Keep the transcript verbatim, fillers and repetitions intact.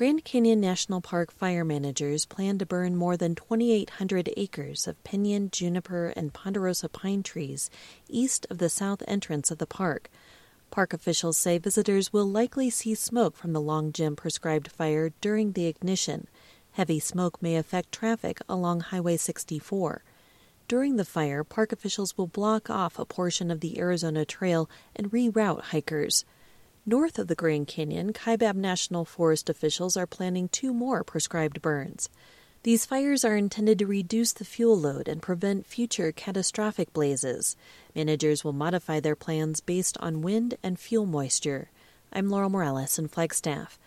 Grand Canyon National Park fire managers plan to burn more than twenty-eight hundred acres of pinyon, juniper, and ponderosa pine trees east of the south entrance of the park. Park officials say visitors will likely see smoke from the Long Jim prescribed fire during the ignition. Heavy smoke may affect traffic along Highway sixty-four. During the fire, park officials will block off a portion of the Arizona Trail and reroute hikers. North of the Grand Canyon, Kaibab National Forest officials are planning two more prescribed burns. These fires are intended to reduce the fuel load and prevent future catastrophic blazes. Managers will modify their plans based on wind and fuel moisture. I'm Laurel Morales in Flagstaff.